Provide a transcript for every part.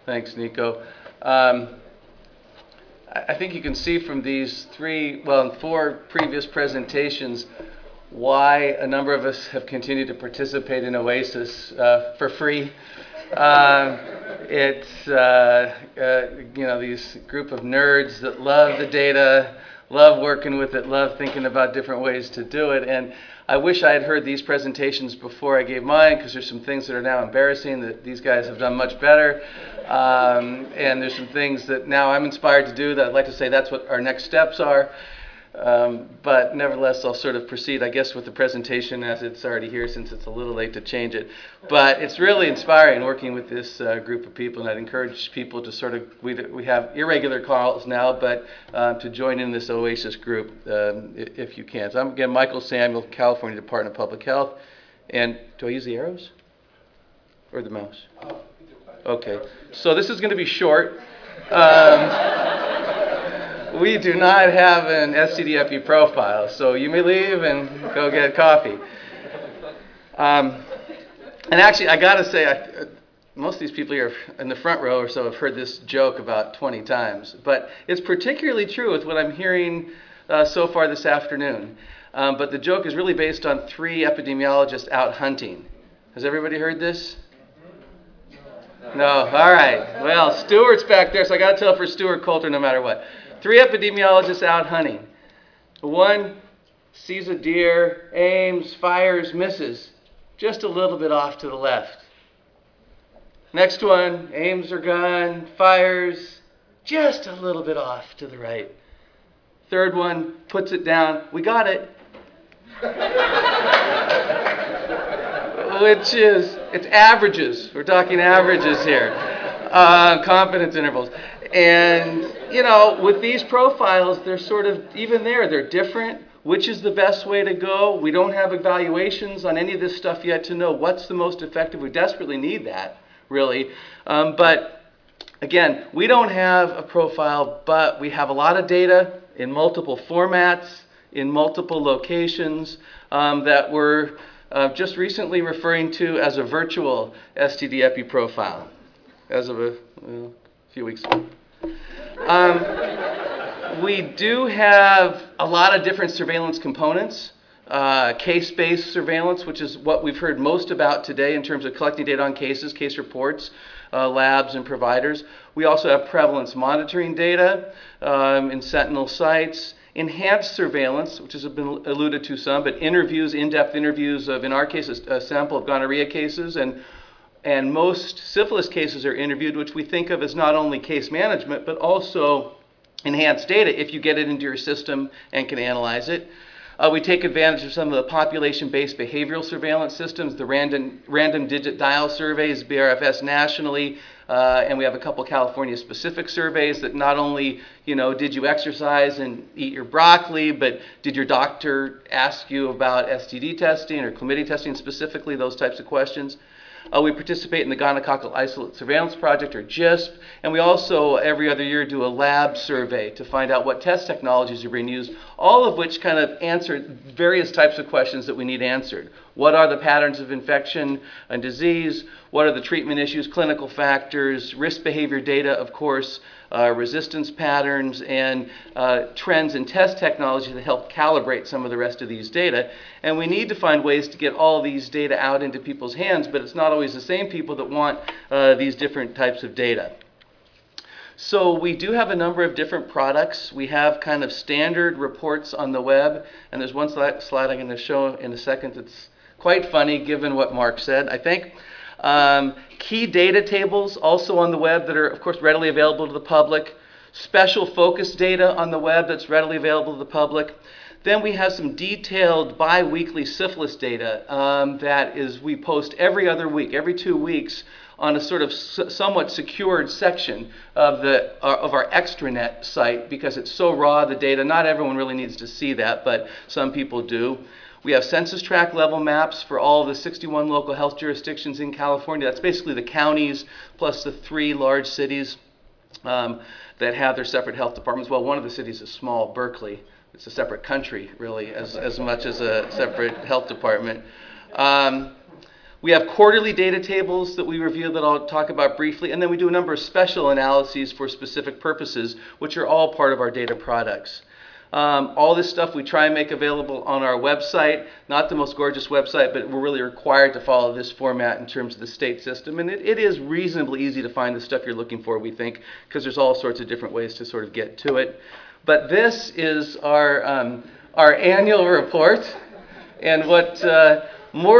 Thanks, Nico. I think you can see from these four previous presentations why a number of us have continued to participate in OASIS for free. It's these group of nerds that love the data, love working with it, love thinking about different ways to do it. And I wish I had heard these presentations before I gave mine, because there's some things that are now embarrassing that these guys have done much better. And there's some things that now I'm inspired to do that I'd like to say that's what our next steps are. But nevertheless, I'll sort of proceed, I guess, with the presentation as it's already here, since it's a little late to change it. But it's really inspiring working with this group of people, and I'd encourage people to sort of, we have irregular calls now, but to join in this OASIS group if you can. So I'm, again, Michael Samuel, California Department of Public Health. And do I use the arrows or the mouse? Okay, so this is going to be short. We do not have an SCD-EPI profile, so you may leave and go get coffee. And actually, I got to say, most of these people here in the front row or so have heard this joke about 20 times, but it's particularly true with what I'm hearing so far this afternoon. But the joke is really based on 3 epidemiologists out hunting. Has everybody heard this? No? All right. Well, Stuart's back there, so I got to tell for Stuart Coulter no matter what. 3 epidemiologists out hunting. One sees a deer, aims, fires, misses, just a little bit off to the left. Next one aims her gun, fires, just a little bit off to the right. Third one puts it down. We got it. Which is, it's averages. We're talking averages here. Confidence intervals. And, you know, with these profiles, they're sort of, even there, they're different. Which is the best way to go? We don't have evaluations on any of this stuff yet to know what's the most effective. We desperately need that, really. But, again, we don't have a profile, but we have a lot of data in multiple formats, in multiple locations that we're just recently referring to as a virtual STD-EPI profile as of a few weeks ago. We do have a lot of different surveillance components. Case-based surveillance, which is what we've heard most about today in terms of collecting data on cases, case reports, labs, and providers. We also have prevalence monitoring data in Sentinel sites. Enhanced surveillance, which has been alluded to some, but interviews, in-depth interviews of, in our case, a sample of gonorrhea cases, and most syphilis cases are interviewed, which we think of as not only case management, but also enhanced data if you get it into your system and can analyze it. We take advantage of some of the population-based behavioral surveillance systems, the random digit dial surveys, BRFS nationally, and we have a couple California-specific surveys that not only, you know, did you exercise and eat your broccoli, but did your doctor ask you about STD testing or chlamydia testing specifically, those types of questions. We participate in the Gonococcal Isolate Surveillance Project, or GISP, and we also every other year do a lab survey to find out what test technologies are being used, all of which kind of answer various types of questions that we need answered. What are the patterns of infection and disease? What are the treatment issues, clinical factors, risk behavior data, of course, resistance patterns, and trends in test technology that help calibrate some of the rest of these data. And we need to find ways to get all these data out into people's hands, but it's not always the same people that want these different types of data. So we do have a number of different products. We have kind of standard reports on the web, and there's one slide I'm going to show in a second that's quite funny given what Mark said, I think. Key data tables also on the web that are, of course, readily available to the public. Special focus data on the web that's readily available to the public. Then we have some detailed bi-weekly syphilis data that is we post every other week, every 2 weeks, on a sort of somewhat secured section of our extranet site because it's so raw, the data. Not everyone really needs to see that, but some people do. We have census tract level maps for all of the 61 local health jurisdictions in California. That's basically the counties plus the 3 large cities that have their separate health departments. Well, one of the cities is small, Berkeley. It's a separate country, really, as much as a separate health department. We have quarterly data tables that we review that I'll talk about briefly, and then we do a number of special analyses for specific purposes, which are all part of our data products. All this stuff we try and make available on our website. Not the most gorgeous website, but we're really required to follow this format in terms of the state system. And it is reasonably easy to find the stuff you're looking for, we think, because there's all sorts of different ways to sort of get to it. But this is our annual report. And what the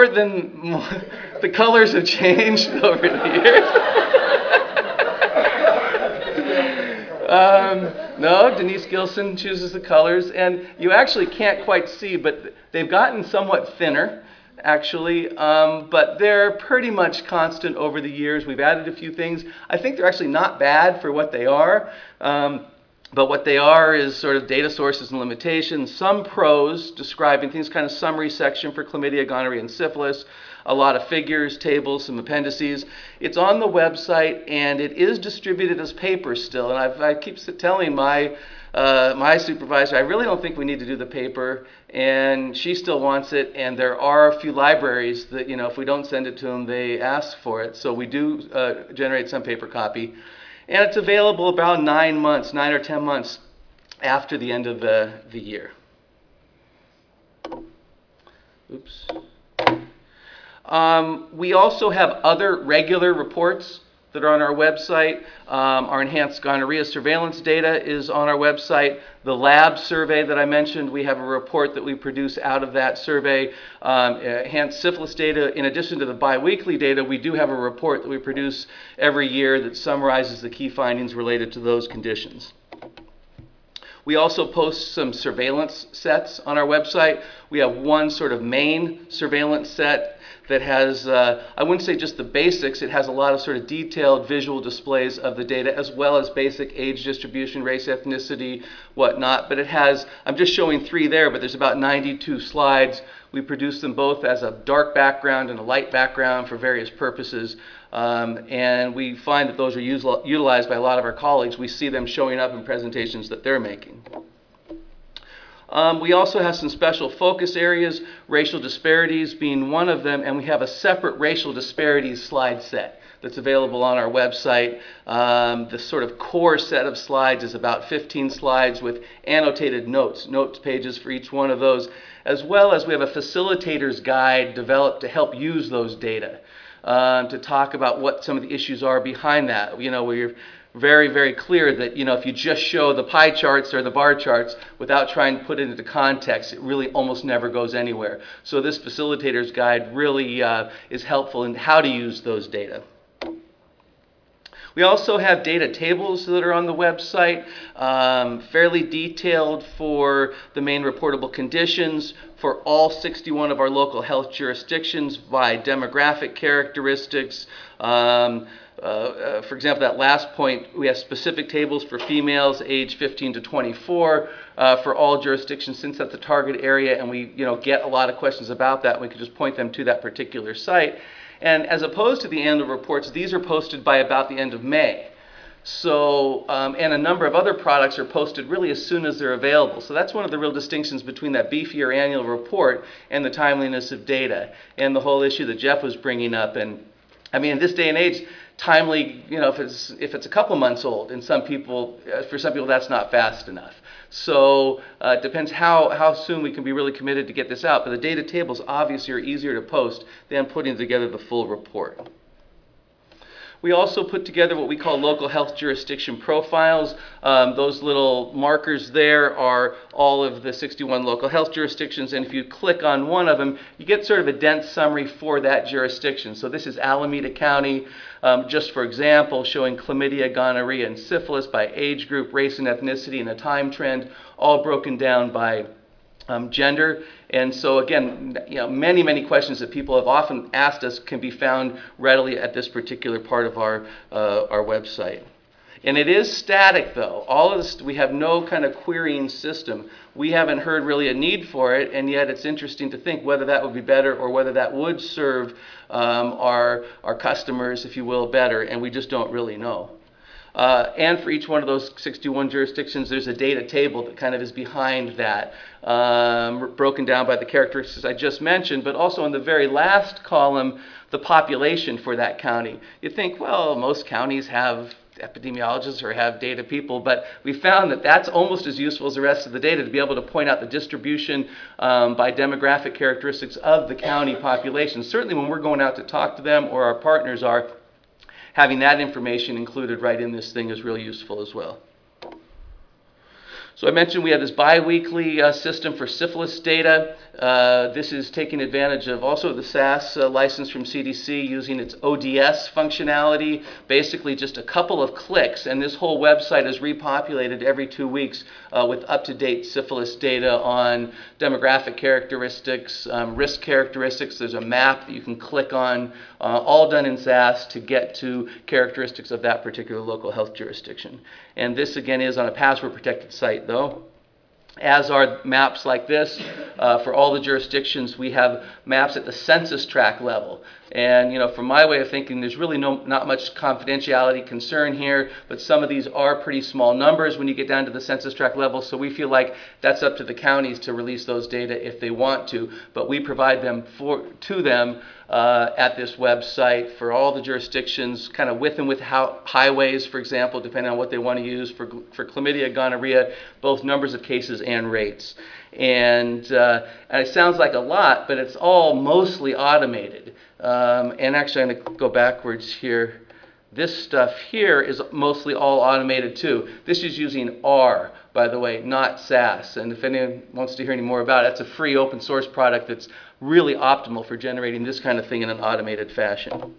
colors have changed over the years. No, Denise Gilson chooses the colors, and you actually can't quite see, but they've gotten somewhat thinner, actually, but they're pretty much constant over the years. We've added a few things. I think they're actually not bad for what they are, but what they are is sort of data sources and limitations, some prose describing things, kind of summary section for chlamydia, gonorrhea, and syphilis, a lot of figures, tables, some appendices. It's on the website, and it is distributed as paper still. And I keep telling my supervisor, I really don't think we need to do the paper, and she still wants it. And there are a few libraries that, if we don't send it to them, they ask for it. So we do generate some paper copy. And it's available about 9 or 10 months after the end of the year. Oops. We also have other regular reports that are on our website. Our enhanced gonorrhea surveillance data is on our website. The lab survey that I mentioned, we have a report that we produce out of that survey. Enhanced syphilis data, in addition to the biweekly data, we do have a report that we produce every year that summarizes the key findings related to those conditions. We also post some surveillance sets on our website. We have one sort of main surveillance set that has, I wouldn't say just the basics, it has a lot of sort of detailed visual displays of the data, as well as basic age distribution, race, ethnicity, whatnot. But it has, I'm just showing 3 there, but there's about 92 slides. We produce them both as a dark background and a light background for various purposes. And we find that those are utilized by a lot of our colleagues. We see them showing up in presentations that they're making. We also have some special focus areas, racial disparities being one of them, and we have a separate racial disparities slide set that's available on our website. The sort of core set of slides is about 15 slides with annotated notes pages for each one of those, as well as we have a facilitator's guide developed to help use those data, to talk about what some of the issues are behind that. We're very, very clear that, if you just show the pie charts or the bar charts without trying to put it into context, it really almost never goes anywhere. So this facilitator's guide really is helpful in how to use those data. We also have data tables that are on the website, fairly detailed for the main reportable conditions for all 61 of our local health jurisdictions by demographic characteristics. For example, that last point, we have specific tables for females age 15 to 24 for all jurisdictions, since that's a target area, and we get a lot of questions about that. We could just point them to that particular site. And as opposed to the annual reports, these are posted by about the end of May. So, and a number of other products are posted really as soon as they're available. So that's one of the real distinctions between that beefier annual report and the timeliness of data, and the whole issue that Jeff was bringing up. And I mean, in this day and age, timely, if it's a couple months old, and for some people that's not fast enough. So it depends how soon we can be really committed to get this out. But the data tables obviously are easier to post than putting together the full report. We also put together what we call local health jurisdiction profiles. Those little markers there are all of the 61 local health jurisdictions, and if you click on one of them, you get sort of a dense summary for that jurisdiction. So this is Alameda County, just for example, showing chlamydia, gonorrhea, and syphilis by age group, race and ethnicity, and a time trend, all broken down by gender. And so again, many, many questions that people have often asked us can be found readily at this particular part of our website. And it is static, though. All of this, we have no kind of querying system. We haven't heard really a need for it, and yet it's interesting to think whether that would be better or whether that would serve our customers, if you will, better, and we just don't really know. And for each one of those 61 jurisdictions, there's a data table that kind of is behind that, broken down by the characteristics I just mentioned, but also in the very last column, the population for that county. You'd think, well, most counties have epidemiologists or have data people, but we found that that's almost as useful as the rest of the data to be able to point out the distribution by demographic characteristics of the county population. Certainly when we're going out to talk to them or our partners are, having that information included right in this thing is really useful as well. So I mentioned we have this bi-weekly system for syphilis data. This is taking advantage of also the SAS license from CDC using its ODS functionality, basically just a couple of clicks, and this whole website is repopulated every 2 weeks with up-to-date syphilis data on demographic characteristics, risk characteristics. There's a map that you can click on, all done in SAS to get to characteristics of that particular local health jurisdiction. And this, again, is on a password-protected site, though. As are maps like this. For all the jurisdictions, we have maps at the census tract level. And, you know, from my way of thinking, there's really not much confidentiality concern here, but some of these are pretty small numbers when you get down to the census tract level, so we feel like that's up to the counties to release those data if they want to, but we provide them to them at this website for all the jurisdictions, kind of with and without highways, for example, depending on what they want to use for chlamydia, gonorrhea, both numbers of cases and rates. And it sounds like a lot, but it's all mostly automated. And actually, I'm going to go backwards here. This stuff here is mostly all automated too. This is using R, by the way, not SAS. And if anyone wants to hear any more about it, it's a free open source product that's really optimal for generating this kind of thing in an automated fashion.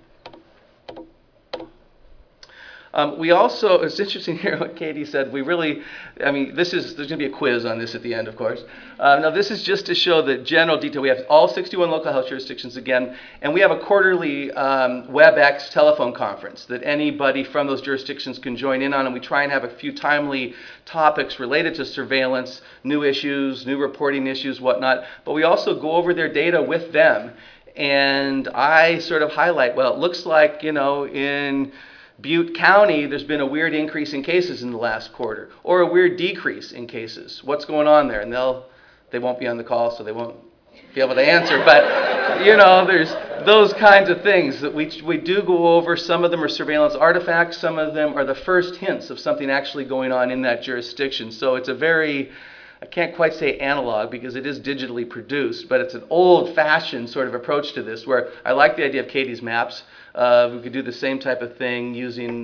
We also, it's interesting here what Katie said, we really, I mean, there's going to be a quiz on this at the end, of course. Now this is just to show the general detail. We have all 61 local health jurisdictions again, and we have a quarterly WebEx telephone conference that anybody from those jurisdictions can join in on, and we try and have a few timely topics related to surveillance, new issues, new reporting issues, whatnot, but we also go over their data with them, and I sort of highlight, well, it looks like, you know, in Butte County, there's been a weird increase in cases in the last quarter, or a weird decrease in cases. What's going on there? And they won't be on the call, so they won't be able to answer. But, you know, there's those kinds of things that we do go over. Some of them are surveillance artifacts. Some of them are the first hints of something actually going on in that jurisdiction. So it's a very, I can't quite say analog because it is digitally produced, but it's an old-fashioned sort of approach to this where I like the idea of Katie's maps. We could do the same type of thing using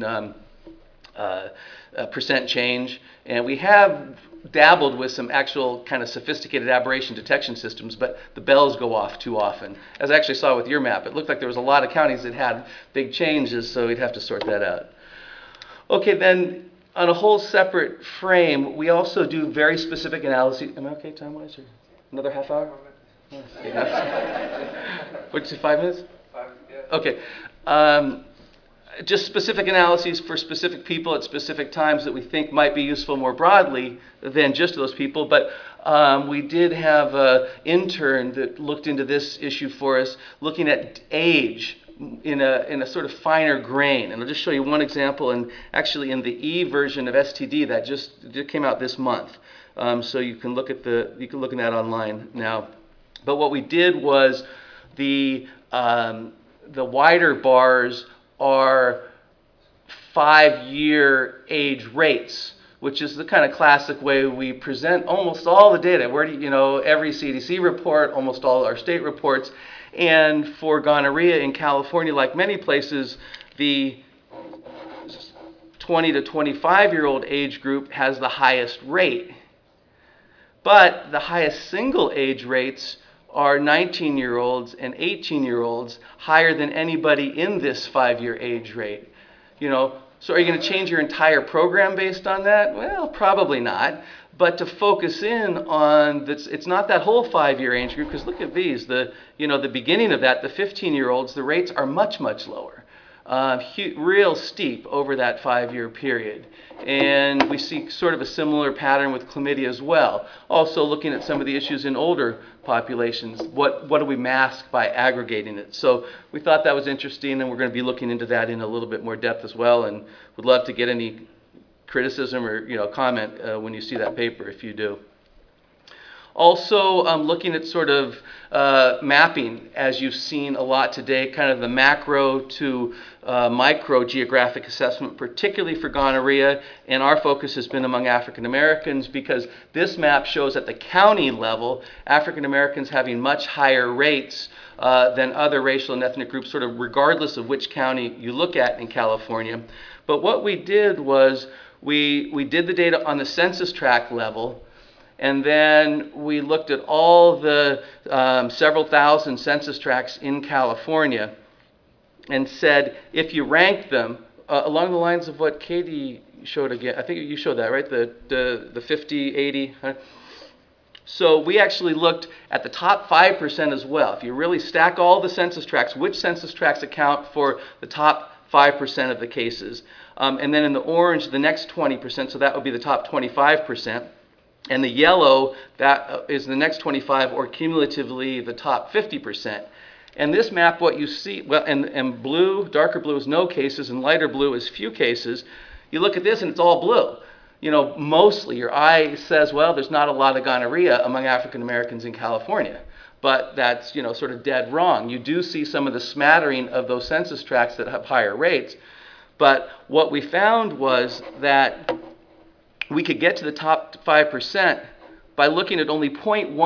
percent change. And we have dabbled with some actual kind of sophisticated aberration detection systems, but the bells go off too often. As I actually saw with your map, it looked like there was a lot of counties that had big changes, so we'd have to sort that out. Okay, then on a whole separate frame, we also do very specific analyses. Am I okay time-wise? Or another half hour? What's it, 5 minutes? 5, yeah. Okay. Just specific analyses for specific people at specific times that we think might be useful more broadly than just those people. But we did have an intern that looked into this issue for us, looking at age in a sort of finer grain. And I'll just show you one example, and actually in the E version of STD that just came out this month. So you can look at that online now. But what we did was the wider bars are 5-year age rates, which is the kind of classic way we present almost all the data. Where do you know, every CDC report, almost all our state reports, and for gonorrhea in California, like many places, the 20 to 25-year-old age group has the highest rate. But the highest single age rates are 19-year-olds and 18-year-olds, higher than anybody in this 5-year age rate. You know, so are you going to change your entire program based on that? Well, probably not. But to focus in on this, it's not that whole 5-year age group, because look at these. The beginning of that, the 15-year-olds, the rates are much, much lower. real steep over that 5-year period. And we see sort of a similar pattern with chlamydia as well. Also looking at some of the issues in older populations, what do we mask by aggregating it? So we thought that was interesting, and we're going to be looking into that in a little bit more depth as well, and would love to get any criticism or comment when you see that paper, if you do. Also looking at sort of mapping, as you've seen a lot today, kind of the macro to micro geographic assessment, particularly for gonorrhea, and our focus has been among African Americans because this map shows at the county level African Americans having much higher rates than other racial and ethnic groups, sort of regardless of which county you look at in California. But what we did was we did the data on the census tract level, and then we looked at all the several thousand census tracts in California and said, if you rank them along the lines of what Katie showed again, I think you showed that, right? The 50, 80. So we actually looked at the top 5% as well. If you really stack all the census tracts, which census tracts account for the top 5% of the cases? And then in the orange, the next 20%, so that would be the top 25%. And the yellow, that is the next 25, or cumulatively the top 50%. And this map, what you see, well, and blue, darker blue is no cases, and lighter blue is few cases. You look at this and it's all blue. You know, mostly your eye says, well, there's not a lot of gonorrhea among African Americans in California. But that's, sort of dead wrong. You do see some of the smattering of those census tracts that have higher rates. But what we found was that we could get to the top 5% by looking at only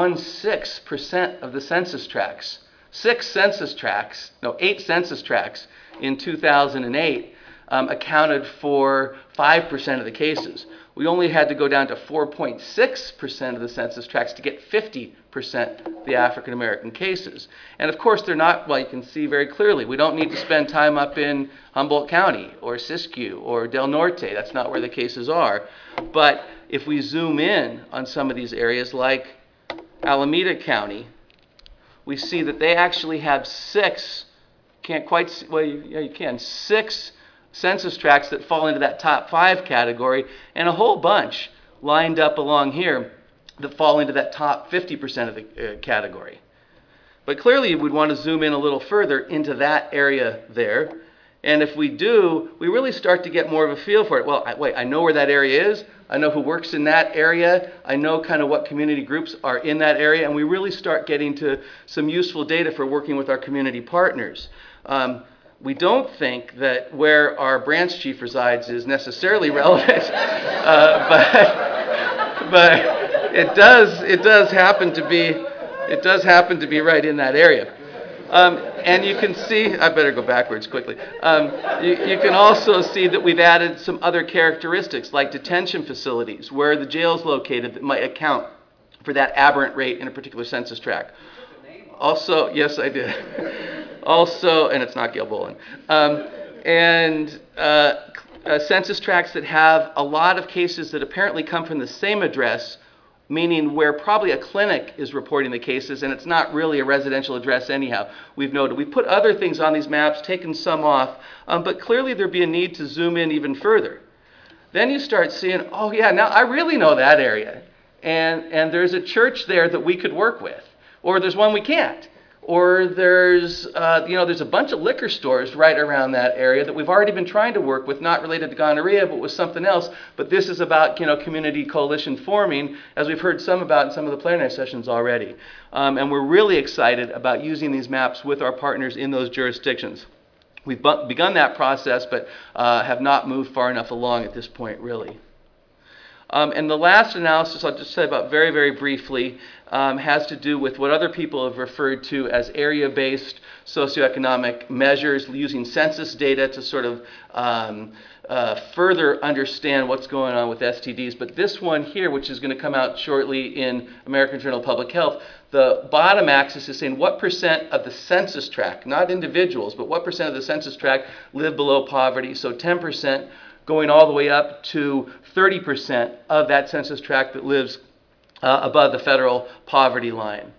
0.16% of the census tracts. 8 census tracts in 2008 accounted for 5% of the cases. We only had to go down to 4.6% of the census tracts to get 50% of the African American cases. And of course, they're not, well, you can see very clearly, we don't need to spend time up in Humboldt County or Siskiyou or Del Norte. That's not where the cases are. But if we zoom in on some of these areas like Alameda County, we see that they actually have 6 census tracts that fall into that top 5 category, and a whole bunch lined up along here that fall into that top 50% of the category. But clearly we'd want to zoom in a little further into that area there. And if we do, we really start to get more of a feel for it. Well, I know where that area is. I know who works in that area. I know kind of what community groups are in that area. And we really start getting to some useful data for working with our community partners. We don't think that where our branch chief resides is necessarily relevant, but it does happen to be right in that area. And you can see, I better go backwards quickly. You can also see that we've added some other characteristics like detention facilities, where the jail is located, that might account for that aberrant rate in a particular census tract. Also, yes, I did. Also, and it's not Gail Bolin. Census tracts that have a lot of cases that apparently come from the same address, meaning where probably a clinic is reporting the cases and it's not really a residential address anyhow. We've noted. We put other things on these maps, taken some off, but clearly there'd be a need to zoom in even further. Then you start seeing, oh yeah, now I really know that area. And there's a church there that we could work with. Or there's one we can't. Or there's a bunch of liquor stores right around that area that we've already been trying to work with, not related to gonorrhea, but with something else. But this is about, community coalition forming, as we've heard some about in some of the plenary sessions already. And we're really excited about using these maps with our partners in those jurisdictions. We've begun that process, but have not moved far enough along at this point, really. And the last analysis I'll just say about very, very briefly has to do with what other people have referred to as area-based socioeconomic measures, using census data to sort of further understand what's going on with STDs. But this one here, which is going to come out shortly in American Journal of Public Health, the bottom axis is saying what percent of the census tract, not individuals, but what percent of the census tract live below poverty. So 10%. Going all the way up to 30% of that census tract that lives above the federal poverty line.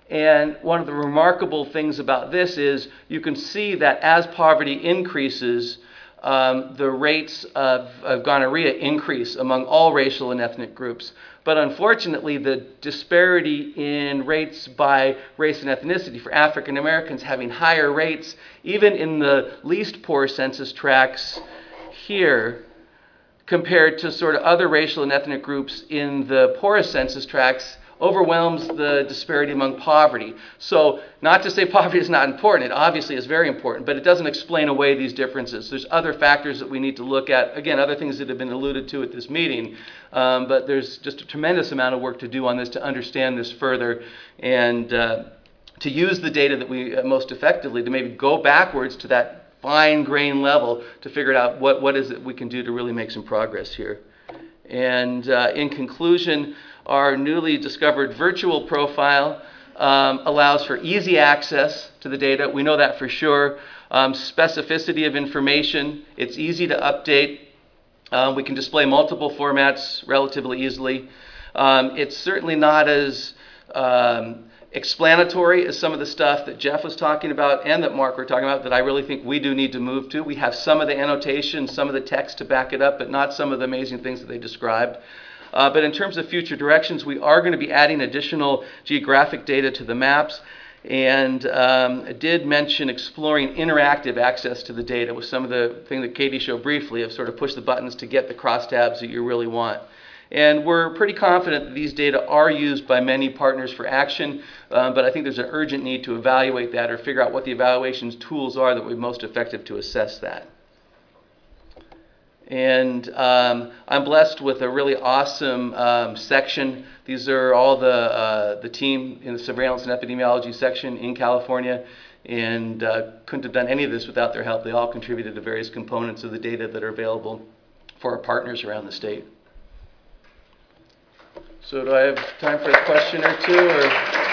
And one of the remarkable things about this is you can see that as poverty increases, the rates of gonorrhea increase among all racial and ethnic groups. But unfortunately, the disparity in rates by race and ethnicity, for African Americans having higher rates, even in the least poor census tracts here, compared to sort of other racial and ethnic groups in the poorest census tracts, overwhelms the disparity among poverty. So not to say poverty is not important, it obviously is very important, but it doesn't explain away these differences. There's other factors that we need to look at, again, other things that have been alluded to at this meeting, but there's just a tremendous amount of work to do on this to understand this further and to use the data that we most effectively to maybe go backwards to that fine grain level to figure out what is it we can do to really make some progress here. And in conclusion, our newly discovered virtual profile allows for easy access to the data. We know that for sure. Specificity of information. It's easy to update. We can display multiple formats relatively easily. It's certainly not as explanatory as some of the stuff that Jeff was talking about and that Mark were talking about that I really think we do need to move to. We have some of the annotation, some of the text to back it up, but not some of the amazing things that they described. But in terms of future directions, we are going to be adding additional geographic data to the maps. And I did mention exploring interactive access to the data with some of the things that Katie showed briefly of sort of push the buttons to get the crosstabs that you really want. And we're pretty confident that these data are used by many partners for action, but I think there's an urgent need to evaluate that or figure out what the evaluations tools are that would be most effective to assess that. And I'm blessed with a really awesome section. These are all the team in the surveillance and epidemiology section in California, and couldn't have done any of this without their help. They all contributed to various components of the data that are available for our partners around the state. So do I have time for a question or two? Or?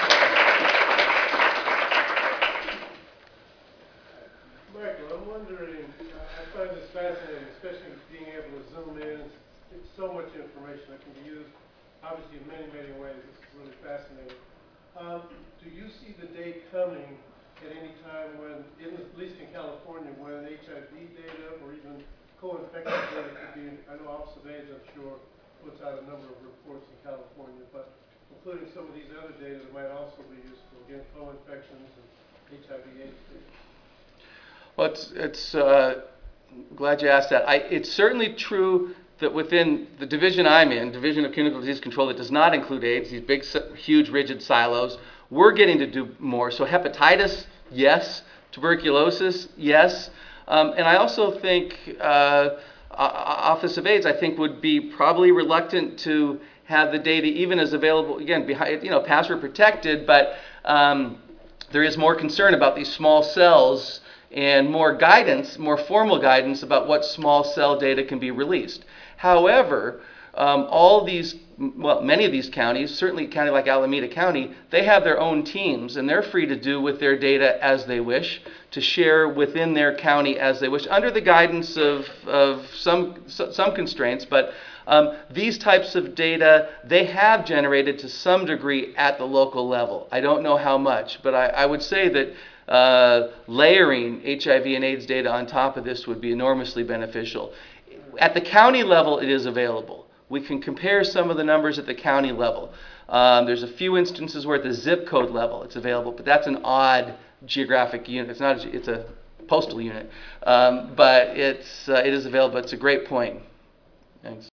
Michael, I'm wondering, I find this fascinating, especially being able to zoom in. It's so much information that can be used, obviously, in many, many ways. It's really fascinating. Do you see the day coming at any time when, at least in California, when HIV data or even co-infection data could be, I know Office of AIDS, I'm sure, puts out a number of reports in California, but including some of these other data that might also be useful, again, co-infections and HIV/AIDS data. Well, it's glad you asked that. It's certainly true that within the division I'm in, Division of Communicable Disease Control, that does not include AIDS, these big, huge, rigid silos, we're getting to do more. So hepatitis, yes. Tuberculosis, yes. And I also think Office of AIDS, I think, would be probably reluctant to have the data even as available, again, behind, password protected, but there is more concern about these small cells and more guidance, more formal guidance about what small cell data can be released. However, many of these counties, certainly a county like Alameda County, they have their own teams and they're free to do with their data as they wish, to share within their county as they wish, under the guidance of some constraints, but these types of data, they have generated to some degree at the local level. I don't know how much, but I would say that layering HIV and AIDS data on top of this would be enormously beneficial. At the county level, it is available. We can compare some of the numbers at the county level. There's a few instances where at the zip code level it's available, but that's an odd geographic unit. It's a postal unit, but it is available. It's a great point. Thanks.